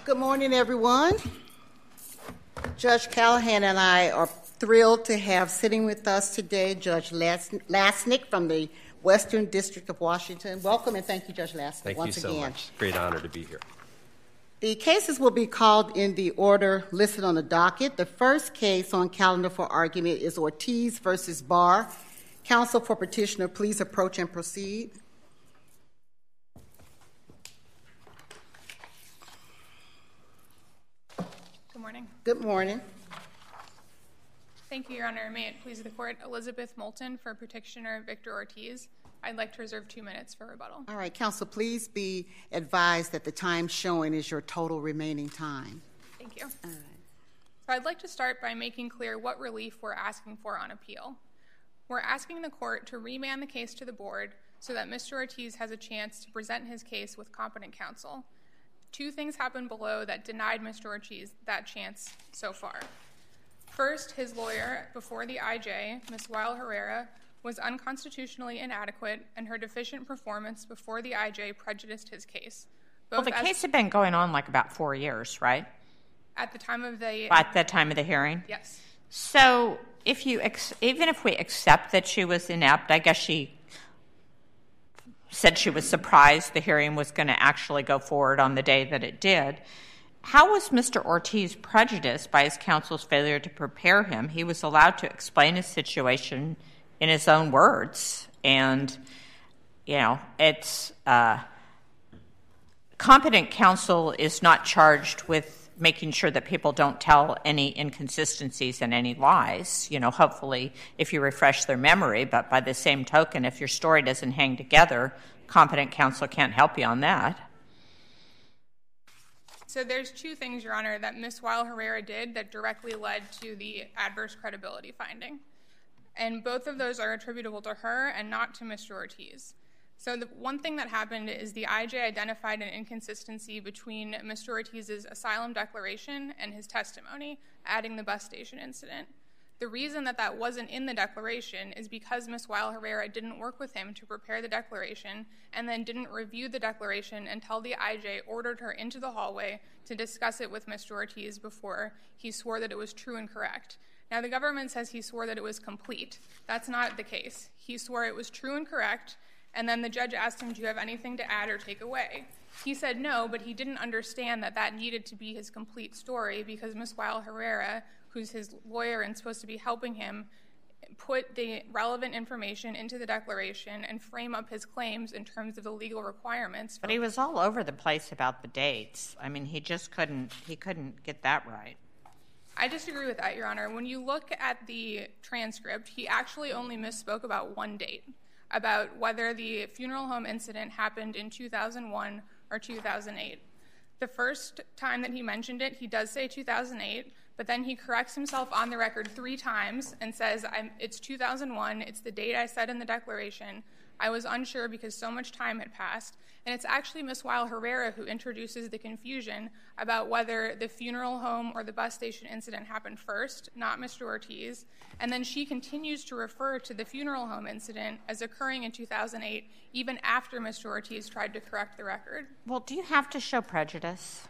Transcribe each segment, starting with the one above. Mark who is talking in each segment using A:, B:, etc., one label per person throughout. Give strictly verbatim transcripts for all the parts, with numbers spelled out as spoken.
A: Good morning, everyone. Judge Callahan and I are thrilled to have sitting with us today Judge Lasnik from the Western District of Washington. Welcome and thank you, Judge Lasnik,
B: thank
A: once
B: you so
A: again.
B: much. Great honor to be here.
A: The cases will be called in the order listed on the docket. The first case on calendar for argument is Ortiz versus Barr. Counsel for petitioner, please approach and proceed.
C: Good morning.
A: Good morning.
C: Thank you, Your Honor. May it please the Court, Elizabeth Moulton for petitioner Victor Ortiz. I'd like to reserve two minutes for rebuttal.
A: All right, counsel, please be advised that the time showing is your total remaining time.
C: Thank you.
A: All right.
C: So I'd like to start by making clear what relief we're asking for on appeal. We're asking the Court to remand the case to the Board so that Mister Ortiz has a chance to present his case with competent counsel. Two things happened below that denied Mister Ortiz that chance so far. First, his lawyer before the I J, Miz Weil Herrera, was unconstitutionally inadequate, and her deficient performance before the I J prejudiced his case.
D: Both well, the case had been going on like about four years, right?
C: At the time of the...
D: At the time of the hearing?
C: Yes.
D: So if you, ex- even if we accept that she was inept, I guess she said she was surprised the hearing was going to actually go forward on the day that it did. How was Mister Ortiz prejudiced by his counsel's failure to prepare him? He was allowed to explain his situation in his own words. And, you know, it's uh, competent counsel is not charged with making sure that people don't tell any inconsistencies and any lies, you know, hopefully if you refresh their memory. But by the same token, if your story doesn't hang together, competent counsel can't help you on that.
C: So there's two things, Your Honor, that Miz Weil Herrera did that directly led to the adverse credibility finding. And both of those are attributable to her and not to Mister Ortiz. So the one thing that happened is the I J identified an inconsistency between Mister Ortiz's asylum declaration and his testimony, adding the bus station incident. The reason that that wasn't in the declaration is because Miz Weil Herrera didn't work with him to prepare the declaration and then didn't review the declaration until the I J ordered her into the hallway to discuss it with Mister Ortiz before he swore that it was true and correct. Now, the government says he swore that it was complete. That's not the case. He swore it was true and correct, and then the judge asked him, do you have anything to add or take away? He said no, but he didn't understand that that needed to be his complete story because Miz Weil Herrera, who's his lawyer and supposed to be helping him, put the relevant information into the declaration and frame up his claims in terms of the legal requirements.
D: But he was all over the place about the dates. I mean, he just couldn't, he couldn't get that right.
C: I disagree with that, Your Honor. When you look at the transcript, he actually only misspoke about one date, about whether the funeral home incident happened in two thousand one or two thousand eight. The first time that he mentioned it, he does say two thousand eight, but then he corrects himself on the record three times and says, I'm, it's two thousand one, it's the date I said in the declaration. I was unsure because so much time had passed. And it's actually Miz Weil Herrera who introduces the confusion about whether the funeral home or the bus station incident happened first, not Mister Ortiz. And then she continues to refer to the funeral home incident as occurring in two thousand eight, even after Mister Ortiz tried to correct the record.
D: Well, do you have to show prejudice?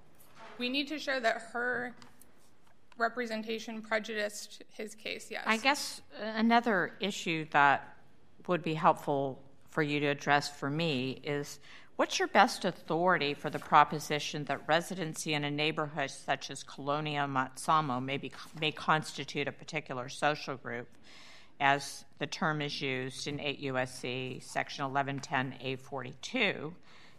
C: We need to show that her representation prejudiced his case, yes.
D: I guess another issue that would be helpful for you to address for me is, what's your best authority for the proposition that residency in a neighborhood such as Colonia Matsamo may, be, may constitute a particular social group, as the term is used in eight U S C section eleven ten A forty-two,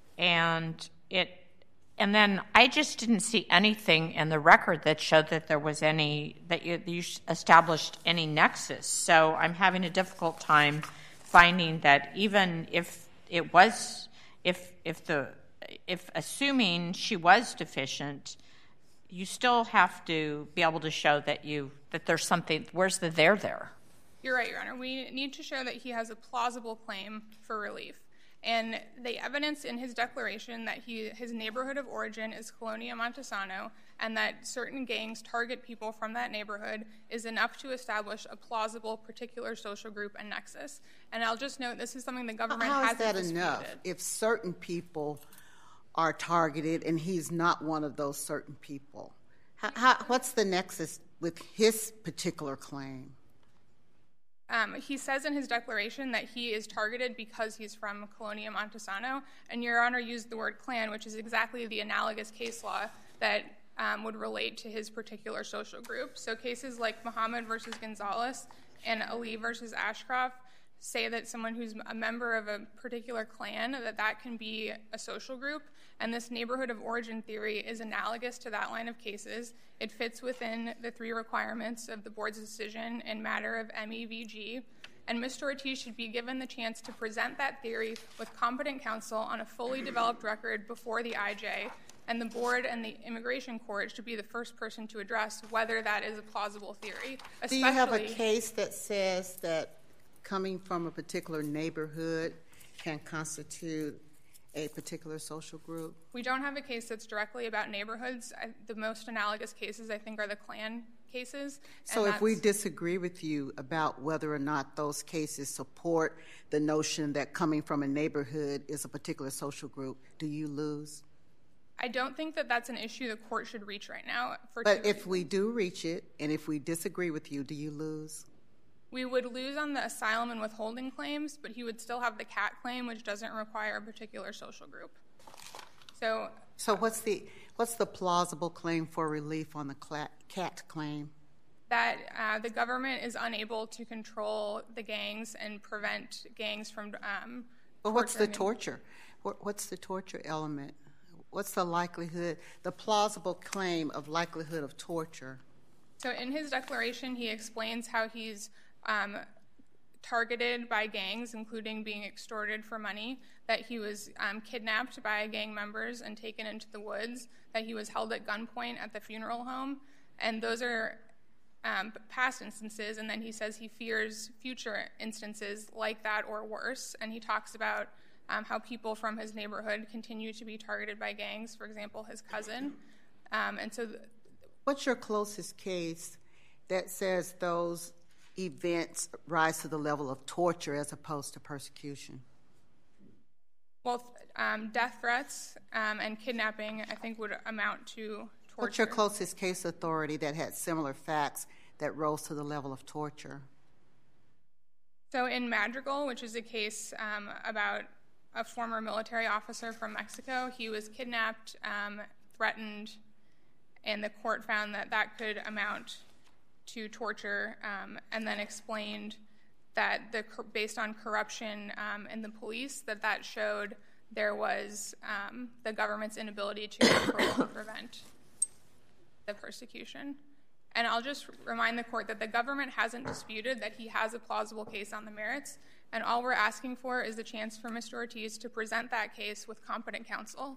D: and it And then I just didn't see anything in the record that showed that there was any, that you, you established any nexus. So I'm having a difficult time finding that even if it was, if if the, if assuming she was deficient, you still have to be able to show that you, that there's something, where's the there there?
C: You're right, Your Honor. We need to show that he has a plausible claim for relief. And the evidence in his declaration that he, his neighborhood of origin is Colonia Montesano and that certain gangs target people from that neighborhood is enough to establish a plausible particular social group and nexus. And I'll just note this is something the government
A: How
C: hasn't
A: is that
C: disputed.
A: enough if certain people are targeted and he's not one of those certain people? How, how, what's the nexus with his particular claim?
C: Um, he says in his declaration that he is targeted because he's from Colonia Montesano, and Your Honor used the word clan, which is exactly the analogous case law that um, would relate to his particular social group. So cases like Muhammad versus Gonzalez and Ali versus Ashcroft say that someone who's a member of a particular clan, that that can be a social group, and this neighborhood of origin theory is analogous to that line of cases. It fits within the three requirements of the board's decision in matter of M E V G, and Mister Ortiz should be given the chance to present that theory with competent counsel on a fully developed record before the I J, and the board and the immigration court should be the first person to address whether that is a plausible theory.
A: Do you have a case that says that coming from a particular neighborhood can constitute a particular social group?
C: We don't have a case that's directly about neighborhoods. I, the most analogous cases, I think, are the Klan cases.
A: So if we disagree with you about whether or not those cases support the notion that coming from a neighborhood is a particular social group, do you lose?
C: I don't think that that's an issue the court should reach right now. For
A: but if we do reach it, and if we disagree with you, do you lose?
C: We would lose on the asylum and withholding claims, but he would still have the CAT claim, which doesn't require a particular social group. So,
A: so what's the what's the plausible claim for relief on the CAT claim?
C: That uh, the government is unable to control the gangs and prevent gangs from. Um,
A: but what's the torture? What's the torture element? What's the likelihood, the plausible claim of likelihood of torture?
C: So in his declaration, he explains how he's um, targeted by gangs, including being extorted for money, that he was um, kidnapped by gang members and taken into the woods, that he was held at gunpoint at the funeral home. And those are um, past instances. And then he says he fears future instances like that or worse. And he talks about um, how people from his neighborhood continue to be targeted by gangs, for example, his cousin. Um, and so... Th-
A: What's your closest case that says those events rise to the level of torture as opposed to persecution?
C: Well, um, death threats um, and kidnapping, I think, would amount to torture.
A: What's your closest case authority that had similar facts that rose to the level of torture?
C: So in Madrigal, which is a case um, about a former military officer from Mexico, he was kidnapped, um, threatened, and the court found that that could amount to torture, um, and then explained that the based on corruption um, in the police, that that showed there was um, the government's inability to control and prevent the persecution. And I'll just remind the court that the government hasn't disputed that he has a plausible case on the merits, and all we're asking for is the chance for Mister Ortiz to present that case with competent counsel.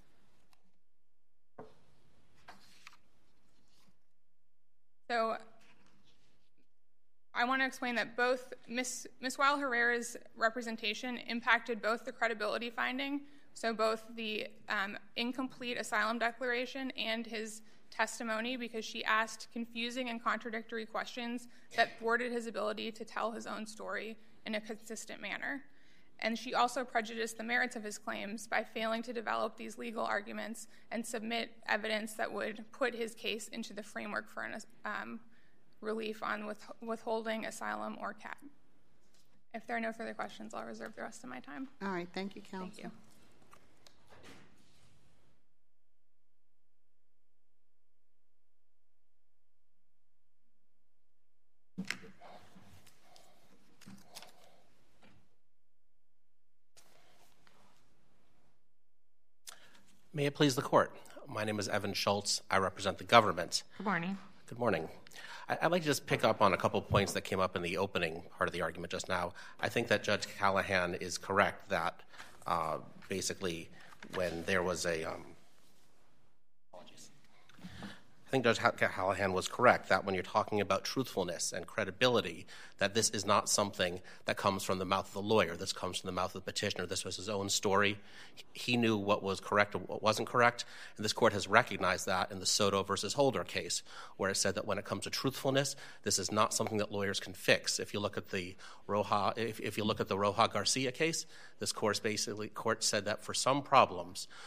C: So I want to explain that both Miz Miz Weil Herrera's representation impacted both the credibility finding, so both the um, incomplete asylum declaration and his testimony, because she asked confusing and contradictory questions that thwarted his ability to tell his own story in a consistent manner. And she also prejudiced the merits of his claims by failing to develop these legal arguments and submit evidence that would put his case into the framework for an, um, relief on with, withholding, asylum, or CAT. If there are no further questions, I'll reserve the rest of my time.
A: All right. Thank you, counsel.
C: Thank you.
B: May it please the court. My name is Evan Schultz. I represent the government.
D: Good morning.
B: Good morning. I'd like to just pick up on a couple points that came up in the opening part of the argument just now. I think that Judge Callahan is correct that uh, basically when there was a um, apologies. I think Judge Callahan was correct that when you're talking about truthfulness and credibility, that this is not something that comes from the mouth of the lawyer. This comes from the mouth of the petitioner. This was his own story. He knew what was correct and what wasn't correct, and this court has recognized that in the Soto versus Holder case, where it said that when it comes to truthfulness, this is not something that lawyers can fix. If you look at the Roja, if, if you look at the Roja Garcia case, this court basically court said that for some problems,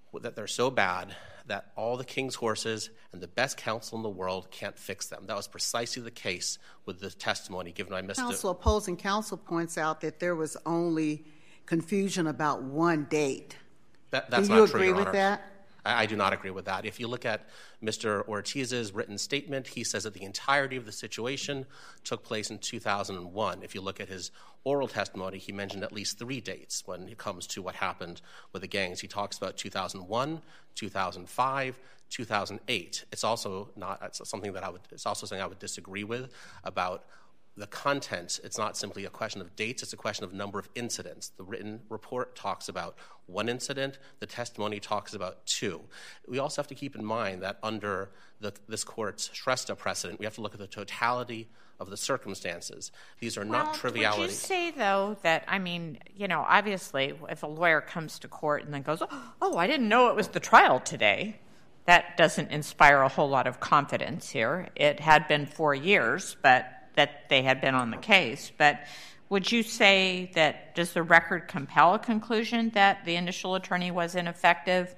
B: that they're so bad that all the king's horses and the best counsel in the world can't fix them. That was precisely the case with the testimony given by Mister
A: Counsel, opposing counsel points out that there was only confusion about one date.
B: That, that's
A: do you
B: not
A: agree
B: true, Your
A: with
B: Honor.
A: that?
B: I, I do not agree with that. If you look at Mister Ortiz's written statement, he says that the entirety of the situation took place in two thousand one. If you look at his oral testimony, he mentioned at least three dates when it comes to what happened with the gangs. He talks about two thousand one, two thousand five, two thousand eight. It's also not it's something that I would it's also something I would disagree with about the content. It's not simply a question of dates, it's a question of number of incidents. The written report talks about one incident, the testimony talks about two. We also have to keep in mind that under the, this court's Shrestha precedent, we have to look at the totality of the circumstances. These are
D: well,
B: not trivialities.
D: Would you say, though, that, I mean, you know, obviously, if a lawyer comes to court and then goes, oh, I didn't know it was the trial today, that doesn't inspire a whole lot of confidence here. It had been four years, but that they had been on the case. But would you say that, does the record compel a conclusion that the initial attorney was ineffective,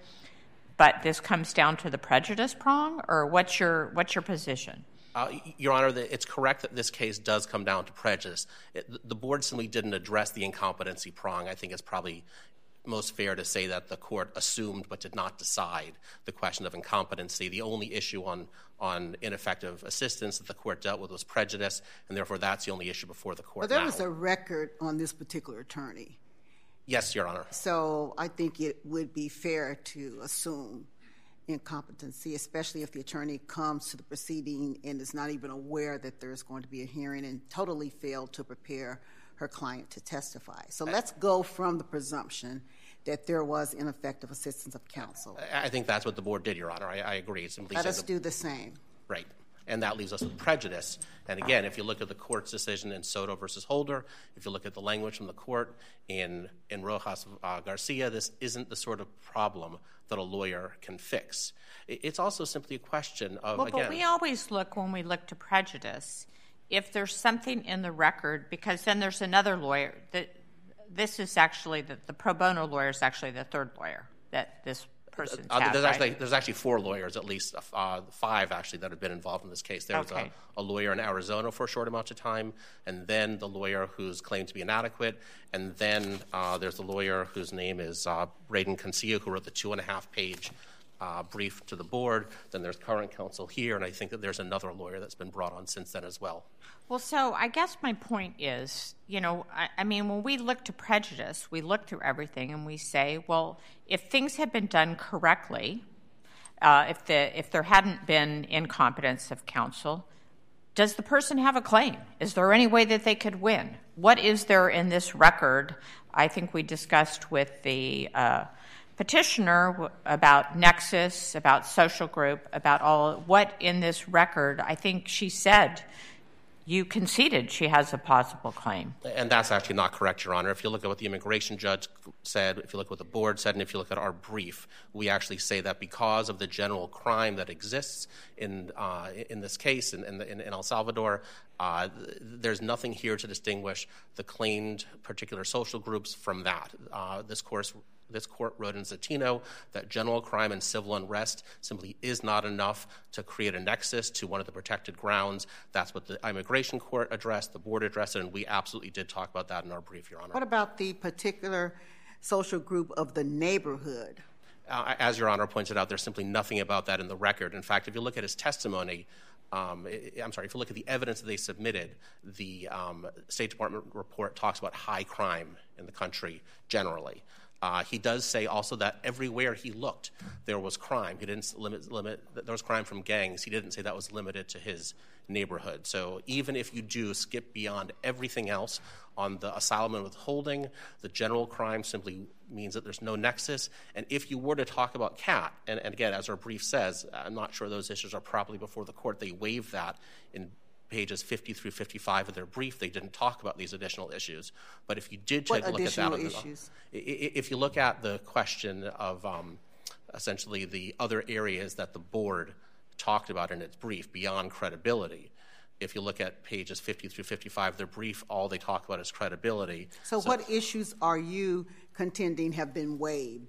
D: but this comes down to the prejudice prong, or what's your what's your position?
B: Uh, Your Honor, it's correct that this case does come down to prejudice. It, the board simply didn't address the incompetency prong. I think it's probably most fair to say that the court assumed but did not decide the question of incompetency. The only issue on, on ineffective assistance that the court dealt with was prejudice, and therefore that's the only issue before the court
A: But there
B: now.
A: was a record on this particular attorney.
B: Yes, Your Honor.
A: So I think it would be fair to assume incompetency, especially if the attorney comes to the proceeding and is not even aware that there's going to be a hearing and totally failed to prepare her client to testify. So let's go from the presumption that there was ineffective assistance of counsel.
B: I think that's what the board did, Your Honor. I, I agree. It simply
A: Let
B: says
A: us do the same.
B: Right. And that leaves us with prejudice. And again, if you look at the court's decision in Soto versus Holder, if you look at the language from the court in, in Rojas uh, Garcia, this isn't the sort of problem that a lawyer can fix. It's also simply a question of,
D: well,
B: again...
D: But we always look, when we look to prejudice, if there's something in the record, because then there's another lawyer. That this is actually, the, the pro bono lawyer is actually the third lawyer that this person
B: uh,
D: had,
B: there's,
D: right?
B: actually, there's actually four lawyers, at least uh, five actually, that have been involved in this case. There was
D: okay.
B: a, a lawyer in Arizona for a short amount of time, and then the lawyer who's claimed to be inadequate, and then uh, there's the lawyer whose name is uh, Braden Cancillo, who wrote the two and a half page Uh, brief to the board. Then there's current counsel here, and I think that there's another lawyer that's been brought on since then as well.
D: Well, so I guess my point is, you know, I, I mean, when we look to prejudice, we look through everything and we say, well, if things had been done correctly, uh, if the if there hadn't been incompetence of counsel, does the person have a claim? Is there any way that they could win? What is there in this record? I think we discussed with the uh, petitioner about nexus, about social group, about all what in this record. I think she said you conceded she has a possible claim.
B: And that's actually not correct, Your Honor. If you look at what the immigration judge said, if you look at what the board said, and if you look at our brief, we actually say that because of the general crime that exists in uh, in this case in, in, in El Salvador, uh, there's nothing here to distinguish the claimed particular social groups from that. Uh, this course This court wrote in Zatino that general crime and civil unrest simply is not enough to create a nexus to one of the protected grounds. That's what the immigration court addressed, the board addressed it, and we absolutely did talk about that in our brief, Your Honor.
A: What about the particular social group of the neighborhood?
B: Uh, as Your Honor pointed out, there's simply nothing about that in the record. In fact, if you look at his testimony, Um, I'm sorry, if you look at the evidence that they submitted, the um, State Department report talks about high crime in the country generally. Uh, he does say also that everywhere he looked, there was crime. He didn't limit, limit, there was crime from gangs. He didn't say that was limited to his neighborhood. So even if you do skip beyond everything else on the asylum and withholding, the general crime simply means that there's no nexus. And if you were to talk about CAT, and, and again, as our brief says, I'm not sure those issues are properly before the court. They waived that in pages fifty through fifty-five of their brief. They didn't talk about these additional issues. But if you did take
A: what
B: a look at that,
A: issues?
B: if you look at the question of um, essentially the other areas that the board talked about in its brief beyond credibility, if you look at pages fifty through fifty-five of their brief, all they talk about is credibility.
A: So, so what issues are you contending have been waived?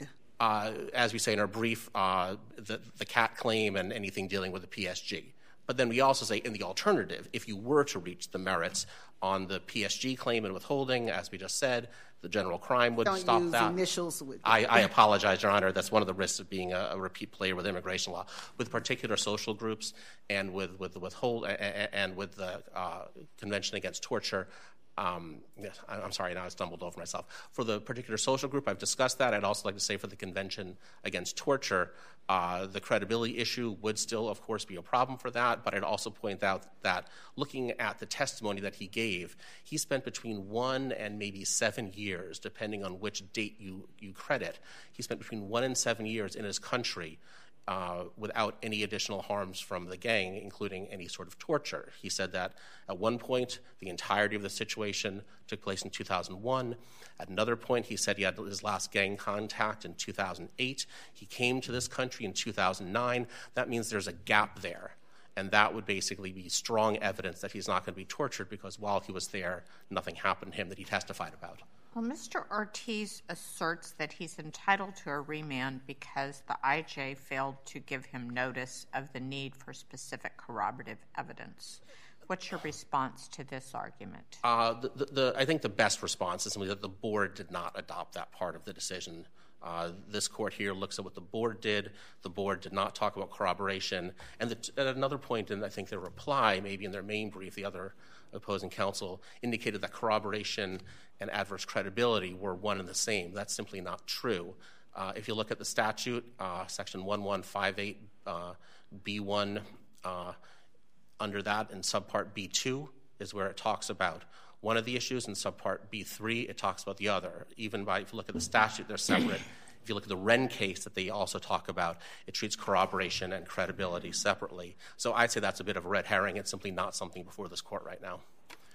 B: uh, as we say in our brief, uh, the, the C A T claim and anything dealing with the P S G. But then we also say in the alternative, if you were to reach the merits on the P S G claim and withholding, as we just said, the general crime would
A: Don't
B: stop
A: use
B: that.
A: Initials with
B: I, I apologize, Your Honor. That's one of the risks of being a, a repeat player with immigration law. With particular social groups and with, with the withhold and with the uh, Convention Against Torture, Um, yes, I'm sorry, now I stumbled over myself. For the particular social group, I've discussed that. I'd also like to say for the Convention Against Torture, uh, the credibility issue would still, of course, be a problem for that, but I'd also point out that looking at the testimony that he gave, he spent between one and maybe seven years, depending on which date you, you credit. He spent between one and seven years in his country Uh, without any additional harms from the gang, including any sort of torture. He said that at one point, the entirety of the situation took place in two thousand one. At another point, he said he had his last gang contact in two thousand eight. He came to this country in two thousand nine. That means there's a gap there. And that would basically be strong evidence that he's not going to be tortured because while he was there, nothing happened to him that he testified about.
D: Well, Mister Ortiz asserts that he's entitled to a remand because the I J failed to give him notice of the need for specific corroborative evidence. What's your response to this argument?
B: Uh, the, the, the, I think the best response is simply that the board did not adopt that part of the decision. Uh, this court here looks at what the board did. The board did not talk about corroboration. And the, at another point in, I think, their reply, maybe in their main brief, the other opposing counsel indicated that corroboration and adverse credibility were one and the same. That's simply not true. Uh, if you look at the statute, uh, section eleven fifty-eight uh, B one, uh, under that in subpart B two is where it talks about one of the issues. In subpart B three, it talks about the other. Even by, if you look at the statute, they're separate. If you look at the Wren case that they also talk about, it treats corroboration and credibility separately. So I'd say that's a bit of a red herring. It's simply not something before this court right now.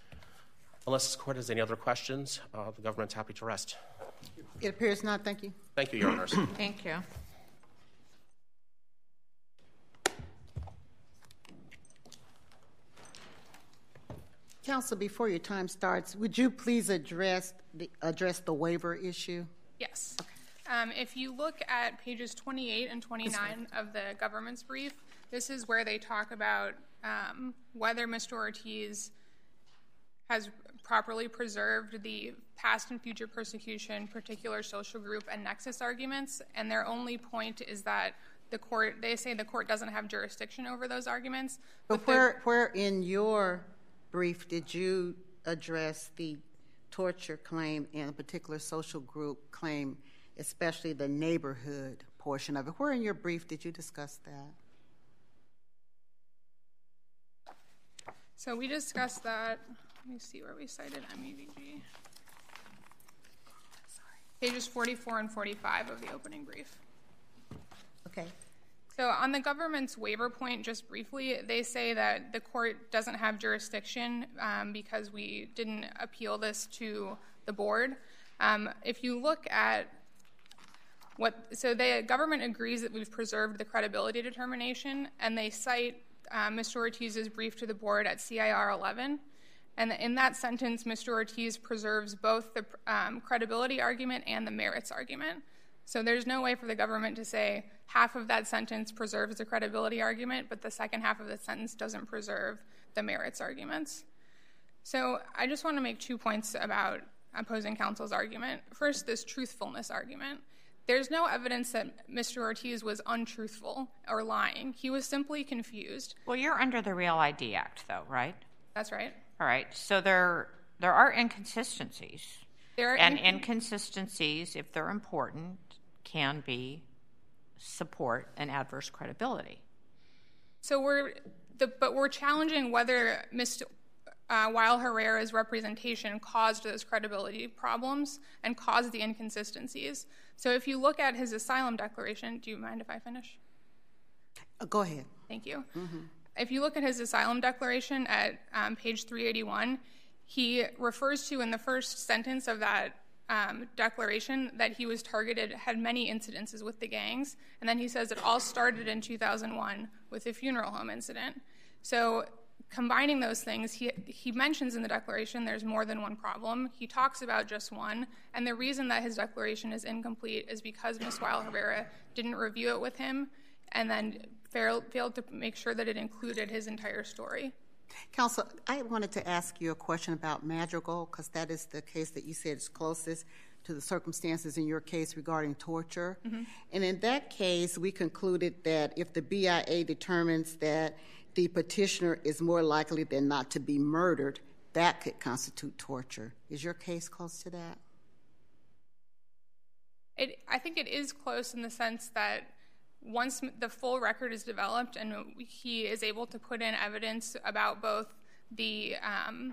B: Unless this court has any other questions, uh, the government's happy to rest.
A: It appears not. Thank you.
B: Thank you, Your Honors.
D: Thank you.
A: Counsel, before your time starts, would you please address the, address the waiver issue?
C: Yes. Okay. Um, if you look at pages twenty-eight and twenty-nine of the government's brief, this is where they talk about um, whether Mister Ortiz has properly preserved the past and future persecution, particular social group, and nexus arguments, and their only point is that the court, they say the court doesn't have jurisdiction over those arguments.
A: But, but where, where in your brief did you address the torture claim and a particular social group claim, especially the neighborhood portion of it? Where in your brief did you discuss that?
C: So we discussed that. Let me see where we cited M E V G. Sorry. Pages forty-four and forty-five of the opening brief.
A: Okay.
C: So on the government's waiver point, just briefly, they say that the court doesn't have jurisdiction um, because we didn't appeal this to the board. Um, if you look at what, so the government agrees that we've preserved the credibility determination, and they cite uh, Mister Ortiz's brief to the board at C I R eleven. And in that sentence, Mister Ortiz preserves both the um, credibility argument and the merits argument. So there's no way for the government to say half of that sentence preserves the credibility argument, but the second half of the sentence doesn't preserve the merits arguments. So I just want to make two points about opposing counsel's argument. First, this truthfulness argument. There's no evidence that Mister Ortiz was untruthful or lying. He was simply confused.
D: Well, you're under the Real I D Act, though, right?
C: That's right.
D: All right. So there, there are inconsistencies.
C: There are
D: and
C: inc-
D: inconsistencies, if they're important, can be support and adverse credibility.
C: So we're, the, but we're challenging whether Mister Uh, Weil Herrera's representation caused those credibility problems and caused the inconsistencies. So if you look at his asylum declaration, do you mind if I finish?
A: Uh, go ahead.
C: Thank you.
A: Mm-hmm.
C: If you look at his asylum declaration at um, page three eighty-one, he refers to in the first sentence of that um, declaration that he was targeted, had many incidences with the gangs, and then he says it all started in two thousand one with the funeral home incident. So combining those things, he, he mentions in the declaration there's more than one problem. He talks about just one, and the reason that his declaration is incomplete is because Miz Weil Herrera didn't review it with him and then failed, failed to make sure that it included his entire story.
A: Counsel, I wanted to ask you a question about Madrigal, because that is the case that you said is closest to the circumstances in your case regarding torture. Mm-hmm. And in that case, we concluded that if the B I A determines that the petitioner is more likely than not to be murdered, that could constitute torture. Is your case close to that?
C: It, I think it is close in the sense that once the full record is developed and he is able to put in evidence about both the um,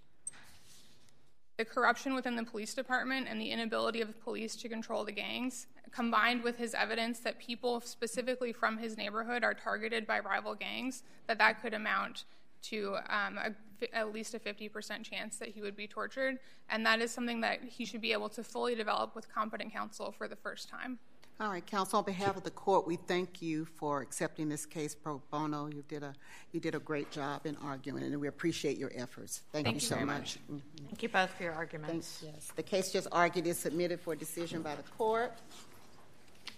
C: the corruption within the police department and the inability of police to control the gangs, combined with his evidence that people specifically from his neighborhood are targeted by rival gangs, that that could amount to um, a, at least a fifty percent chance that he would be tortured. And that is something that he should be able to fully develop with competent counsel for the first time.
A: All right, counsel, on behalf of the court, we thank you for accepting this case pro bono. You did a you did a great job in arguing, and we appreciate your efforts. Thank,
C: thank
A: you,
C: you
A: so
C: much.
A: much.
D: Thank you both for your arguments.
A: Thanks, yes. The case just argued is submitted for decision by the court.